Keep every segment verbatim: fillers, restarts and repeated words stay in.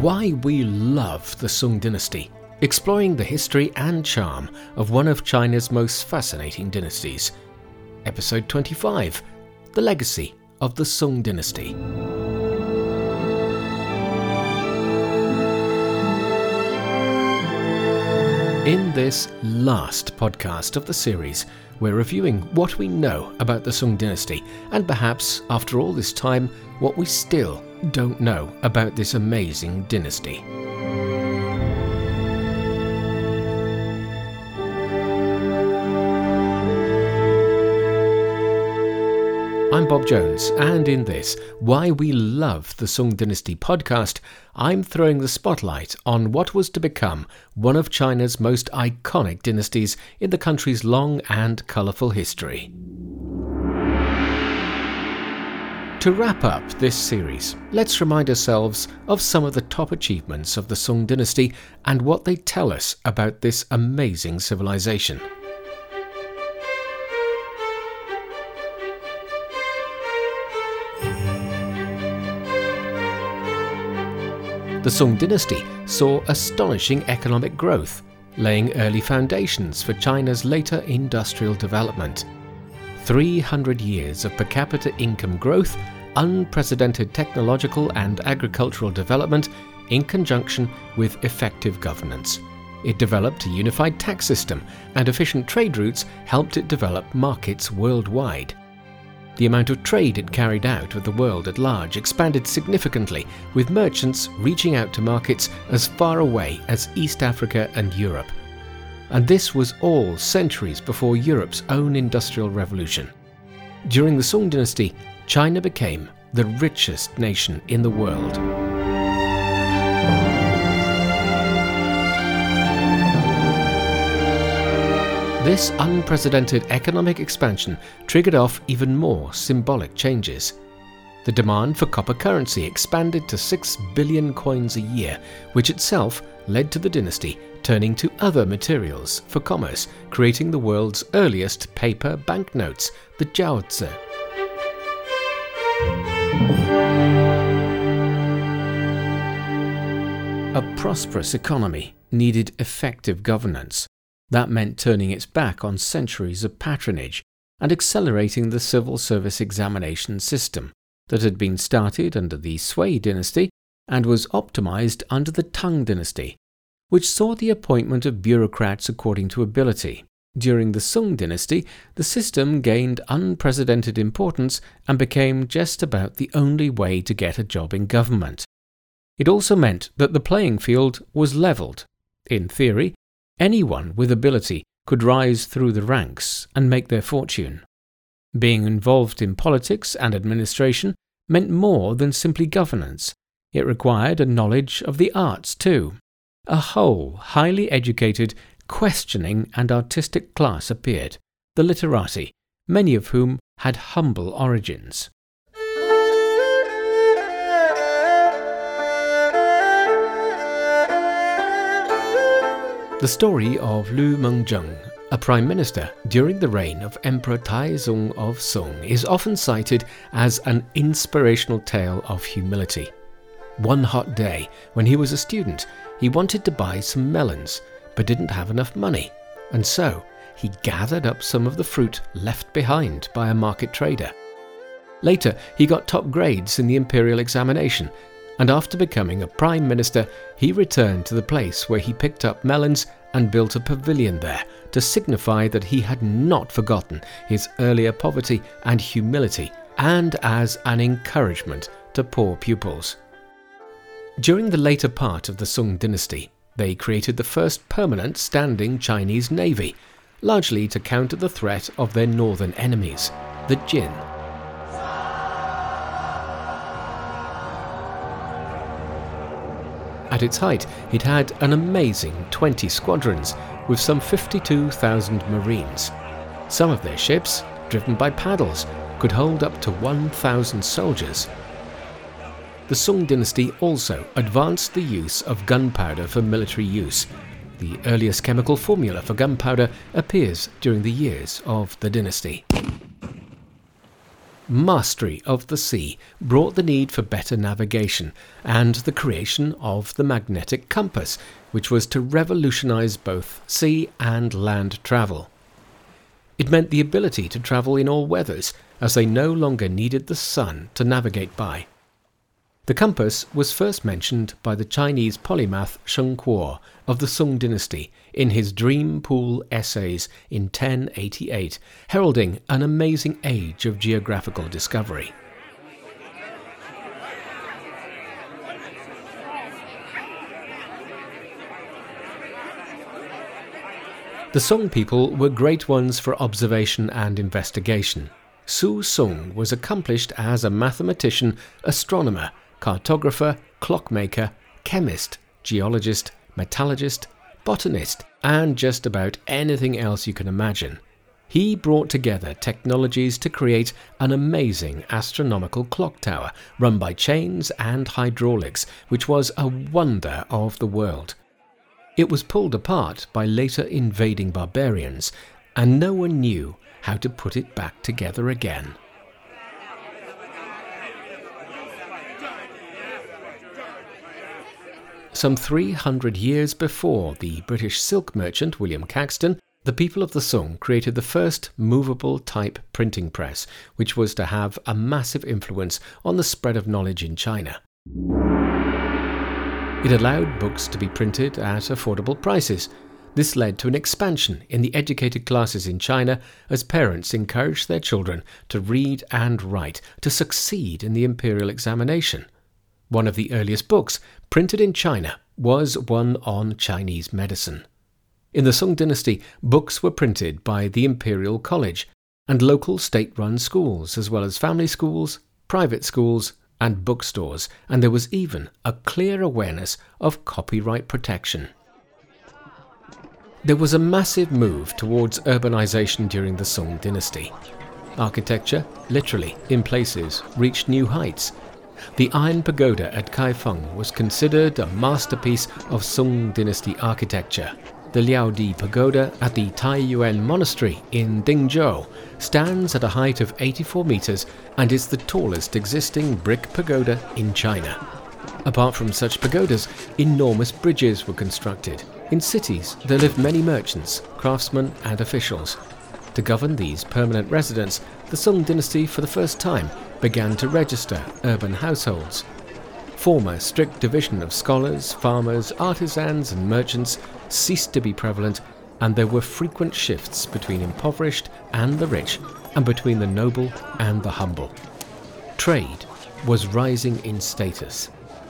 Why we love the Song dynasty, exploring the history and charm of one of China's most fascinating dynasties. Episode twenty-five, The Legacy of the Song dynasty. In this last podcast of the series, we're reviewing what we know about the Song dynasty and perhaps, after all this time, what we still don't know about this amazing dynasty. I'm Bob Jones, and in this Why We Love the Song Dynasty podcast, I'm throwing the spotlight on what was to become one of China's most iconic dynasties in the country's long and colourful history. To wrap up this series, let's remind ourselves of some of the top achievements of the Song dynasty and what they tell us about this amazing civilization. The Song dynasty saw astonishing economic growth, laying early foundations for China's later industrial development. three hundred years of per capita income growth, unprecedented technological and agricultural development in conjunction with effective governance. It developed a unified tax system, and efficient trade routes helped it develop markets worldwide. The amount of trade it carried out with the world at large expanded significantly, with merchants reaching out to markets as far away as East Africa and Europe. And this was all centuries before Europe's own industrial revolution. During the Song dynasty, China became the richest nation in the world. This unprecedented economic expansion triggered off even more symbolic changes. The demand for copper currency expanded to six billion coins a year, which itself led to the dynasty turning to other materials for commerce, creating the world's earliest paper banknotes, the jiaozi. A prosperous economy needed effective governance. That meant turning its back on centuries of patronage and accelerating the civil service examination system that had been started under the Sui dynasty and was optimized under the Tang dynasty, which saw the appointment of bureaucrats according to ability. During the Song dynasty, the system gained unprecedented importance and became just about the only way to get a job in government. It also meant that the playing field was leveled. In theory, anyone with ability could rise through the ranks and make their fortune. Being involved in politics and administration meant more than simply governance. It required a knowledge of the arts too. A whole, highly educated, questioning and artistic class appeared, the literati, many of whom had humble origins. The story of Lu Mengzheng, a prime minister during the reign of Emperor Taizong of Song, is often cited as an inspirational tale of humility. One hot day, when he was a student, he wanted to buy some melons, but didn't have enough money, and so he gathered up some of the fruit left behind by a market trader. Later, he got top grades in the imperial examination, and after becoming a prime minister, he returned to the place where he picked up melons and built a pavilion there to signify that he had not forgotten his earlier poverty and humility, and as an encouragement to poor pupils. During the later part of the Song dynasty, they created the first permanent standing Chinese navy, largely to counter the threat of their northern enemies, the Jin. At its height, it had an amazing twenty squadrons, with some fifty-two thousand marines. Some of their ships, driven by paddles, could hold up to one thousand soldiers. The Song dynasty also advanced the use of gunpowder for military use. The earliest chemical formula for gunpowder appears during the years of the dynasty. mastery of the sea brought the need for better navigation and the creation of the magnetic compass, which was to revolutionize both sea and land travel. It meant the ability to travel in all weathers, as they no longer needed the sun to navigate by. The compass was first mentioned by the Chinese polymath Sheng Kuo of the Song dynasty in his Dream Pool essays in ten eighty-eight, heralding an amazing age of geographical discovery. The Song people were great ones for observation and investigation. Su Song was accomplished as a mathematician, astronomer, cartographer, clockmaker, chemist, geologist, metallurgist, botanist, and just about anything else you can imagine. He brought together technologies to create an amazing astronomical clock tower run by chains and hydraulics, which was a wonder of the world. It was pulled apart by later invading barbarians, and no one knew how to put it back together again. Some three hundred years before the British silk merchant William Caxton, the people of the Song created the first movable type printing press, which was to have a massive influence on the spread of knowledge in China. It allowed books to be printed at affordable prices. This led to an expansion in the educated classes in China as parents encouraged their children to read and write to succeed in the imperial examination. One of the earliest books printed in China was one on Chinese medicine. In the Song dynasty, books were printed by the Imperial College and local state-run schools, as well as family schools, private schools, and bookstores, and there was even a clear awareness of copyright protection. There was a massive move towards urbanization during the Song dynasty. Architecture, literally, in places, reached new heights. The Iron Pagoda at Kaifeng was considered a masterpiece of Song dynasty architecture. The Liaodi Pagoda at the Taiyuan Monastery in Dingzhou stands at a height of eighty-four meters and is the tallest existing brick pagoda in China. Apart from such pagodas, enormous bridges were constructed. In cities, there lived many merchants, craftsmen, and officials. To govern these permanent residents, the Song dynasty for the first time began to register urban households. Former strict division of scholars, farmers, artisans, and merchants ceased to be prevalent, and there were frequent shifts between impoverished and the rich, and between the noble and the humble. Trade was rising in status.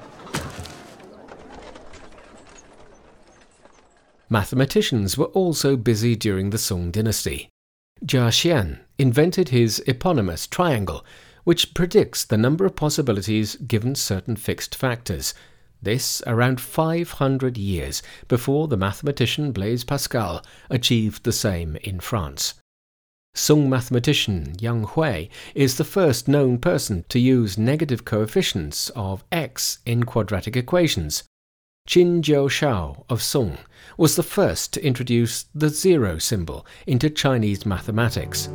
Mathematicians were also busy during the Song dynasty. Jia Xian invented his eponymous triangle, which predicts the number of possibilities given certain fixed factors. This around five hundred years before the mathematician Blaise Pascal achieved the same in France. Song mathematician Yang Hui is the first known person to use negative coefficients of x in quadratic equations. Qin Jiushao of Song was the first to introduce the zero symbol into Chinese mathematics.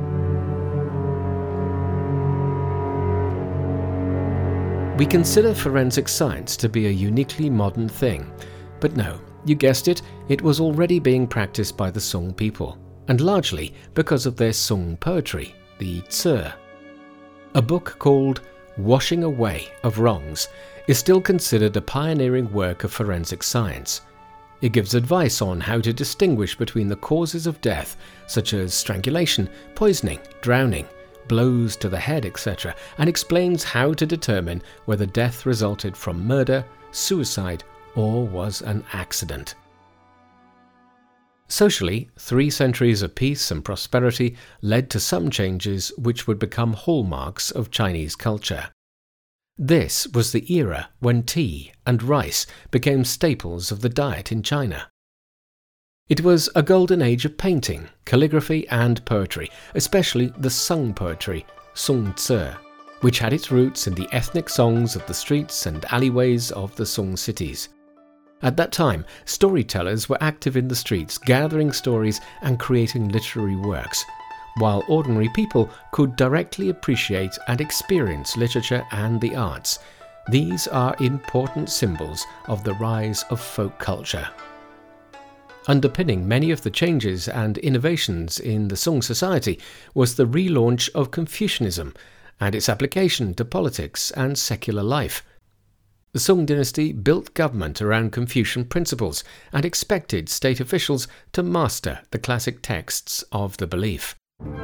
We consider forensic science to be a uniquely modern thing, but no, you guessed it, it was already being practiced by the Song people, and largely because of their Song poetry, the Zi. A book called Washing Away of Wrongs is still considered a pioneering work of forensic science. It gives advice on how to distinguish between the causes of death, such as strangulation, poisoning, drowning, blows to the head, et cetera, and explains how to determine whether death resulted from murder, suicide, or was an accident. Socially, three centuries of peace and prosperity led to some changes which would become hallmarks of Chinese culture. This was the era when tea and rice became staples of the diet in China. It was a golden age of painting, calligraphy, and poetry, especially the Sung poetry, Song Zi, which had its roots in the ethnic songs of the streets and alleyways of the Song cities. At that time, storytellers were active in the streets, gathering stories and creating literary works. while ordinary people could directly appreciate and experience literature and the arts. These are important symbols of the rise of folk culture. Underpinning many of the changes and innovations in the Sung society was the relaunch of Confucianism and its application to politics and secular life. The Sung dynasty built government around Confucian principles and expected state officials to master the classic texts of the belief.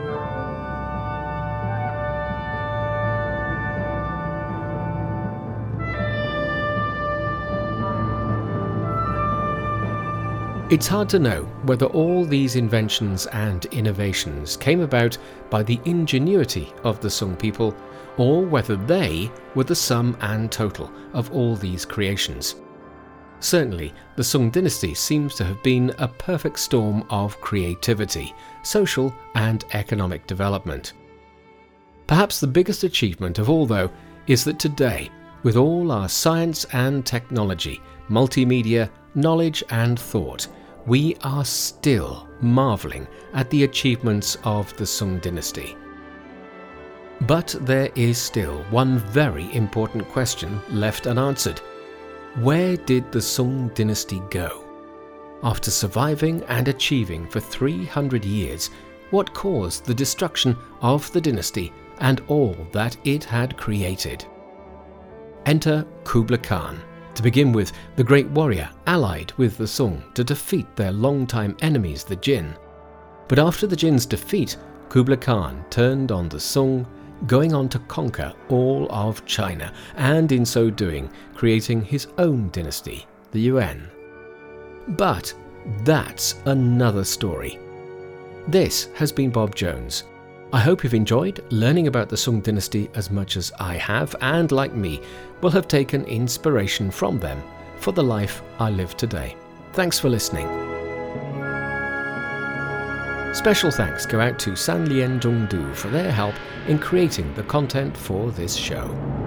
It's hard to know whether all these inventions and innovations came about by the ingenuity of the Sung people, or whether they were the sum and total of all these creations. Certainly, the Sung dynasty seems to have been a perfect storm of creativity, social and economic development. Perhaps the biggest achievement of all, though, is that today, with all our science and technology, multimedia, knowledge and thought, we are still marvelling at the achievements of the Sung dynasty. But there is still one very important question left unanswered. Where did the Sung dynasty go? After surviving and achieving for three hundred years, what caused the destruction of the dynasty and all that it had created? Enter Kublai Khan. To begin with, the great warrior allied with the Sung to defeat their longtime enemies, the Jin. But after the Jin's defeat, Kublai Khan turned on the Sung, going on to conquer all of China, and in so doing, creating his own dynasty, the Yuan. But that's another story. This has been Bob Jones. I hope you've enjoyed learning about the Sung dynasty as much as I have, and like me, will have taken inspiration from them for the life I live today. Thanks for listening. Special thanks go out to San Lien Zhongdu for their help in creating the content for this show.